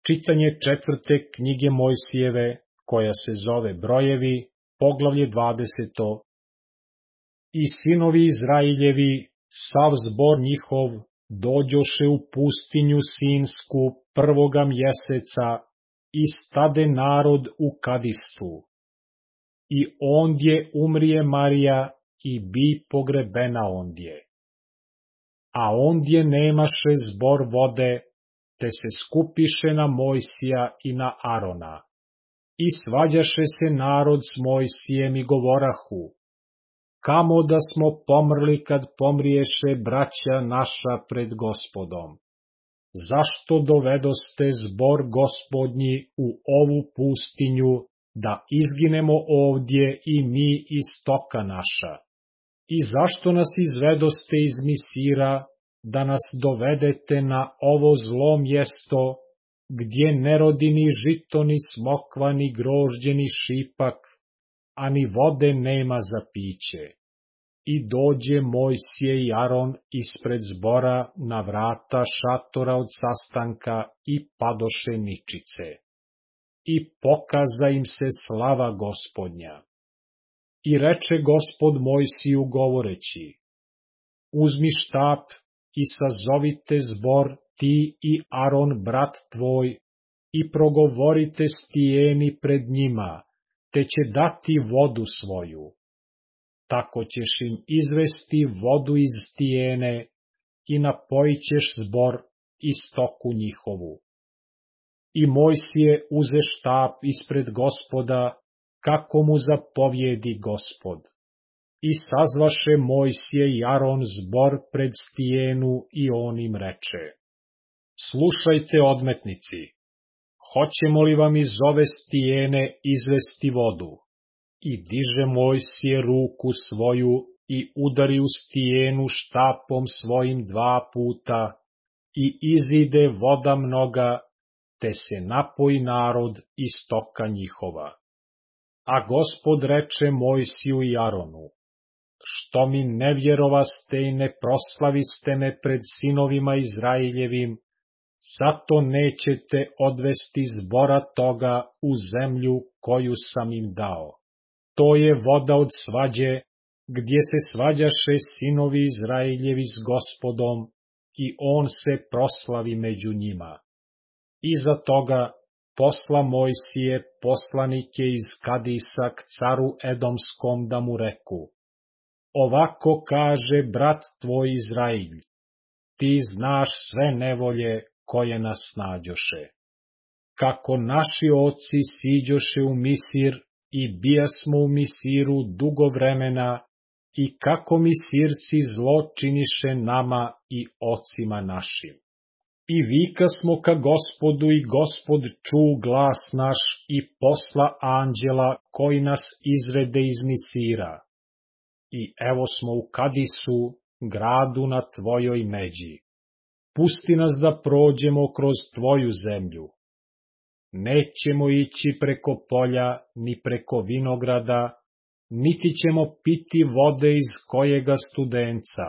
Čitanje 4. knjige Mojsijeve, koja se zove Brojevi, poglavlje 20. I sinovi Izrailjevi, sav zbor njihov, dođoše u pustinju Sinsku 1. mjeseca i stade narod u Kadistu. I ondje umrije Marija i bi pogrebena ondje. A ondje nemaše zbor vode, te se skupiše na Mojsija i na Arona. I svađaše se narod s Mojsijem i govorahu: kamo da smo pomrli kad pomriješe braća naša pred Gospodom? Zašto dovedoste zbor Gospodnji u ovu pustinju, da izginemo ovdje i mi i stoka naša? I zašto nas izvedoste iz Misira, da nas dovedete na ovo zlo mjesto, gdje ne rodi ni žito, ni smokva, ni grožđe, ni šipak, a ni vode nema za piće? I dođe Mojsije i Aron ispred zbora na vrata šatora od sastanka i padoše ničice. I pokaza im se slava Gospodnja. I reče Gospod Mojsiju govoreći: uzmi štap i sazovite zbor ti i Aron brat tvoj i progovorite stijeni pred njima, te će dati vodu svoju. Tako ćeš im izvesti vodu iz stijene i napojit ćeš zbor i stoku njihovu. I Mojsije uze štap ispred Gospoda, kako mu zapovjedi Gospod. I sazvaše Mojsije i Aron zbor pred stijenu i on im reče: slušajte, odmetnici, hoćemo li vam iz ove stijene izvesti vodu? I diže Mojsije ruku svoju i udari u stijenu štapom svojim 2 puta i izide voda mnoga, te se napoji narod i stoka njihova. A Gospod reče Mojsiju i Aronu: što mi ne vjerovaste i ne proslaviste me pred sinovima Izraeljevim, zato nećete odvesti zbora toga u zemlju koju sam im dao. To je voda od svađe, gdje se svađaše sinovi Izraeljevi s Gospodom, i on se proslavi među njima. Iza toga posla Mojsije poslanike iz Kadisa k caru Edomskom da mu reku: ovako kaže brat tvoj Izrailj, ti znaš sve nevolje koje nas snađoše. Kako naši oci siđoše u Misir i bijasmo u Misiru dugo vremena, i kako Misirci zlo činiše nama i ocima našim. I vika smo ka Gospodu i Gospod ču glas naš i posla anđela koji nas izvede iz Misira. I evo smo u Kadisu, gradu na tvojoj međi. Pusti nas da prođemo kroz tvoju zemlju. Nećemo ići preko polja, ni preko vinograda, niti ćemo piti vode iz kojega studenca.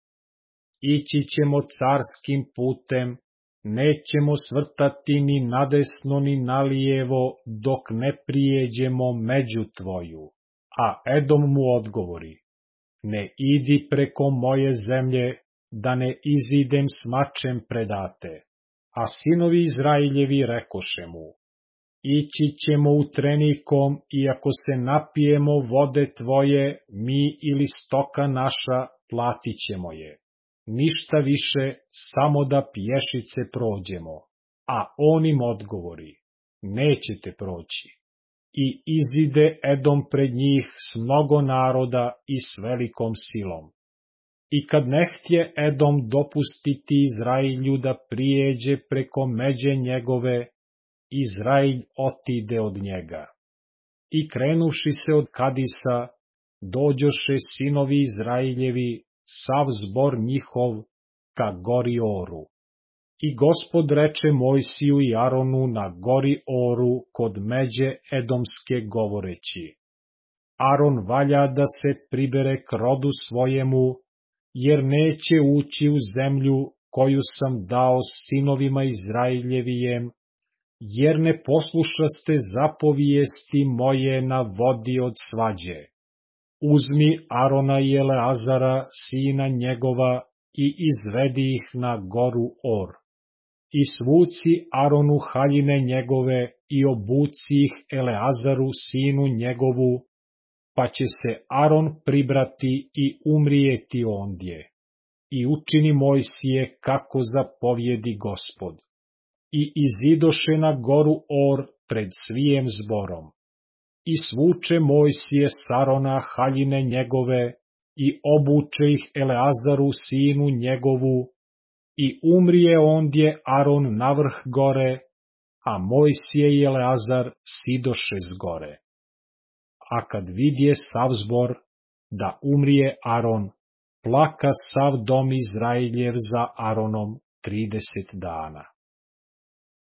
Ići ćemo carskim putem, nećemo svrtati ni nadesno ni nalijevo, dok ne prijeđemo među tvoju. A Edom mu odgovori: ne idi preko moje zemlje, da ne izidem s mačem predate. A sinovi Izrailjevi rekoše mu: ići ćemo utrenikom, i ako se napijemo vode tvoje, mi ili stoka naša, platit ćemo je. Ništa više, samo da pješice prođemo. A on im odgovori: nećete proći. I izide Edom pred njih s mnogo naroda i s velikom silom. I kad ne htje Edom dopustiti Izrailju da prijeđe preko međe njegove, Izrailj otide od njega. I krenuvši se od Kadisa, dođoše sinovi Izrailjevi, sav zbor njihov, ka gori Oru. I Gospod reče Mojsiju i Aronu na gori Oru kod međe Edomske govoreći: Aron valja da se pribere k rodu svojemu, jer neće ući u zemlju koju sam dao sinovima Izrailjevijem, jer ne poslušaste zapovijesti moje na vodi od svađe. Uzmi Arona i Eleazara, sina njegova, i izvedi ih na goru Or. I svuci Aronu haljine njegove i obuci ih Eleazaru, sinu njegovu, pa će se Aron pribrati i umrijeti ondje. I učini Mojsije kako zapovjedi Gospod. I izidoše na goru Or pred svijem zborom. I svuče Mojsije s Arona haljine njegove i obuče ih Eleazaru, sinu njegovu, i umrije ondje Aron na vrh gore, a Mojsije i Eleazar sidoše s gore. A kad vidje sav zbor da umrije Aron, plaka sav dom Izrailjev za Aronom 30 dana.